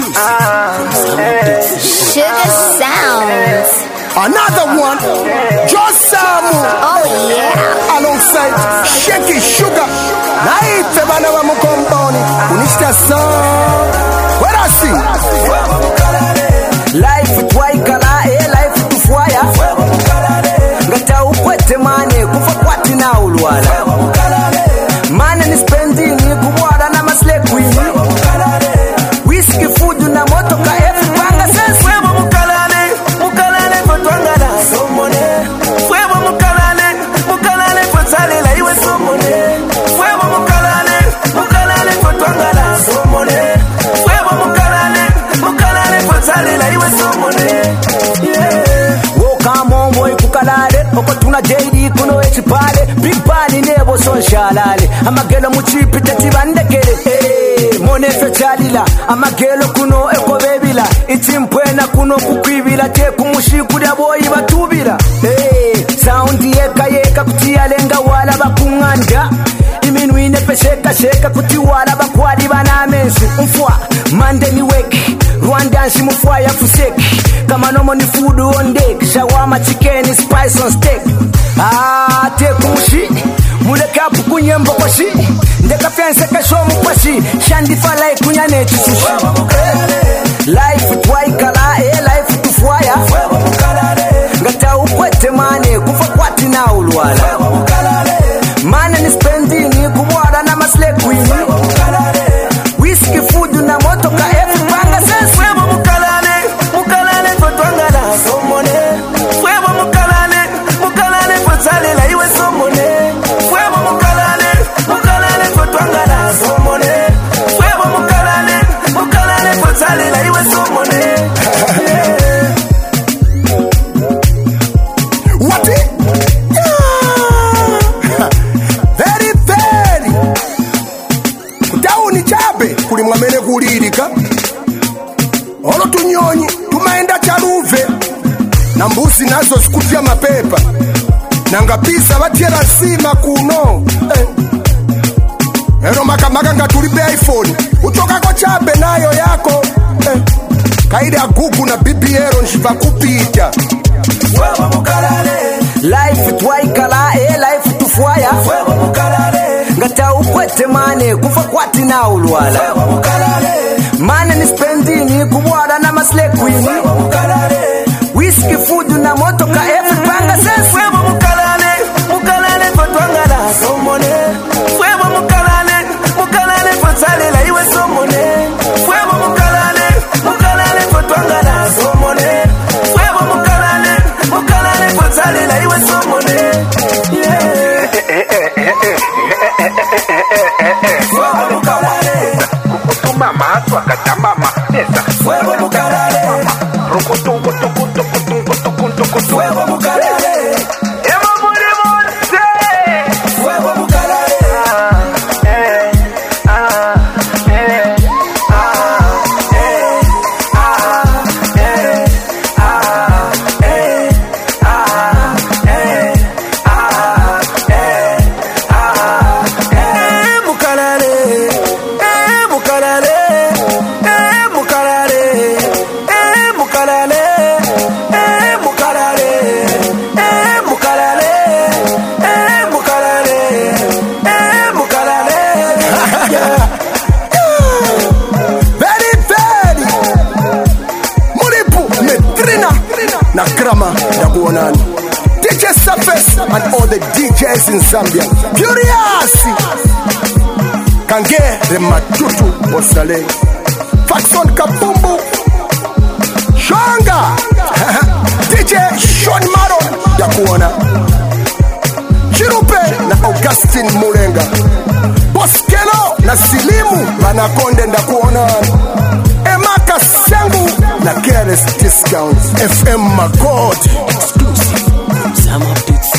Sugar Sounds. Another one, Just Samu. Oh yeah. Alongside Shaky Sugar. Naite bana wa mukomboni. Unishita song. Where I sing? Life twaikala, life tufwaya. Ngata ukwete mane, kufa kwati na ulwala. Mane ni spending, kubwada na masle queen. Whiskey food na moto ka efu panga sense. Fuego mukalale kwa twangala somone. Fuego mukalale kwa salela iwe somone. Fuego mukalale kwa twangala somone. Fuego mukalale kwa salela iwe somone. Yeah. Woka mongo ikukalale, oko tuna JD kuno echipale. Big bali nebo son shalale. Amagelo muchipi tatibandekele. Monefe chalila, amagelo kuno eko bebila. Ichimpwena kuno kukwibila, teku mushikulia boyi batubila. Soundi yeka kutia lenga wala bakunganda. Iminu inepe sheka kuti wala bakwadi banamensi. Mfwa, mande ni weki, Rwanda nshi mfwa ya fuseki. Kama nomo ni food on deck, shawama chicken, spice on steak. Teku mushi, muleka pukunyembo kwa shi. Ndeka fianse kashomu kwa shi, shandi falai kunyane chisushi. Life twaikala, life tufwaya. Ngata ukwete mane, kufa kwati na ulwala. Mane ni spending, kubwada na masle queen. Whiskey food na moto ka efu panga sense. Fuego mukalale kwa twangala somone. Fuego mukalale kwa salela iwe somone. Fuego mukalale kwa twangala somone. Fuego mukalale kwa salela iwe somone. What it? Yeah. Very. Kutauni chabe kulimwamene kulirika. Olo tunyonyi tumaenda charuve. Na mbuzi nazo sikutia mapepa. Nangapisa batiela sima kuno. Ero makamaka nga tulipe iPhone. Utoka kwa chabe nayo yako. Kaide ya gugu na BBR nshipa kupita. Fuego mukalale. Life twaikala, life tufwaya. Fuego mukalale. Ngata ukwete mane, kufa kwati na ulwala. Fuego mukalale. Mane ni spending, kubwada na masle queen. Fuego mukalale. Whiskey food na moto ka efu panga sense. Fuego mukalale kwa twangala somone. Fuego mukalale kwa salela iwe somone. Fuego mukalale kwa twangala somone. Fuego mukalale kwa salela iwe somone. Yeah. Fuego mukalale. Kukutuma maatu akatamba mapesa. Fuego mukalale. Fuego mukalale. Ema muri monse. Fuego mukalale. Na Krama na kuonani DJ Surface and all the DJs in Zambia. Curious Kange Rematutu Osale Faxon Kabumbu Shanga DJ Sean Maron ya kuona Chirupe na Augustine Mulenga Boskelo na Silimu Banakonde nda kuonani Emaka Sengu na Careless Discounts FM Magod exclusive. Some updates.